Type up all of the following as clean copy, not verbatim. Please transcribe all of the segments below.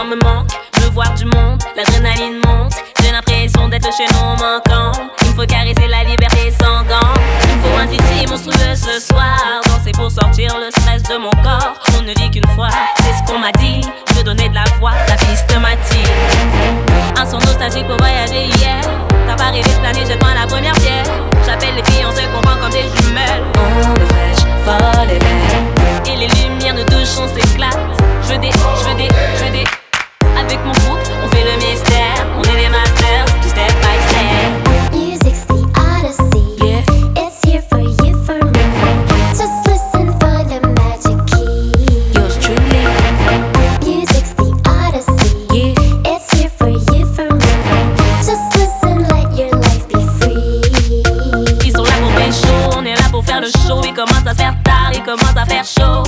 temps me manque, je veux voir du monde, l'adrénaline monte. J'ai l'impression d'être le chaînon manquant. Il me faut caresser la liberté sans gants. Il me faut un DJ monstrueux ce soir. Danser pour sortir le stress de mon corps. On ne vit qu'une fois, c'est ce qu'on m'a dit. Je veux donner de la voix, la piste m'attire. Un son nostalgique pour voyager hier. T'as pas rêvé de planer, jette-moi la première pierre. J'appelle les filles, on se comprend comme des jumelles. On est fraîche, folle et belle. Et les lumières de douche, on s'éclate. Je veux des. Avec mon groupe, on fait le mystère. On est des masters, du step by step. Music's the odyssey. Yeah. It's here for you, for me. Just listen for the magic key. Yours truly. Music's the odyssey. Yeah. It's here for you, for me. Just listen, let your life be free. Ils sont là pour pécho, on est là pour faire le show. Il commence à se faire tard, il commence à faire chaud.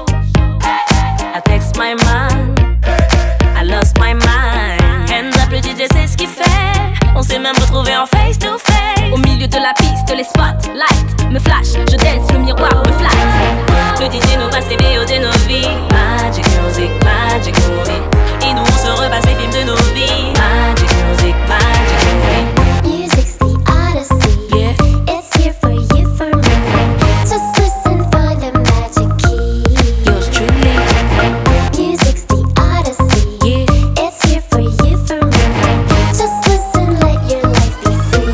I text my man, I lost my mind. Hands up, le DJ sait ce qu'il fait. On s'est même retrouvé en face to face. Au milieu de la piste, les spotlights me flash, je dance, le miroir me flatte. Le DJ nous passe les VO de nos vies. Magic music, magic movie. Et nous on se repasse les films de nos vies. Magic music, magic movie. Music's the odyssey. Yeah. It's here for you, for me. Just listen for the magic key. Yours truly. Music's the odyssey. Yeah. It's here for you, for me. Just listen, let your life be free.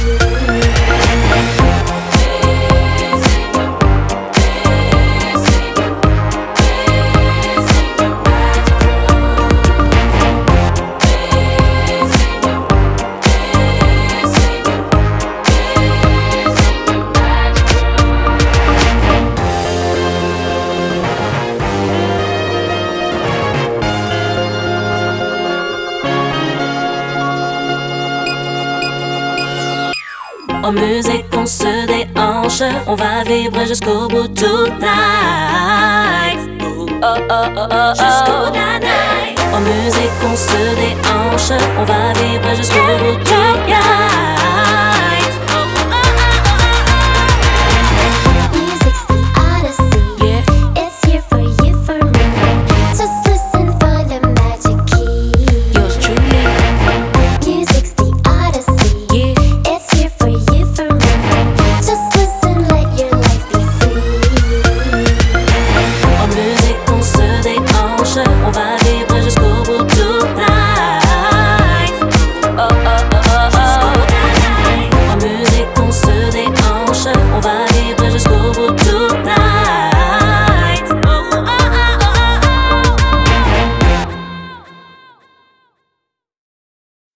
En musique on se déhanche, on va vibrer jusqu'au bout tonight. Oh oh oh oh oh, jusqu'au night. En musique on se déhanche, on va vibrer jusqu'au bout tonight. Music's the odyssey. Yeah. It's here for you, for me. Just listen for the magic key. Yours truly. Music's the odyssey. Yeah. It's here for you, for me. Just listen, let your life be free. En musique on se déhanche, on va vibrer jusqu'au bout tonight. Oh oh oh oh oh. En musique on se déhanche, on va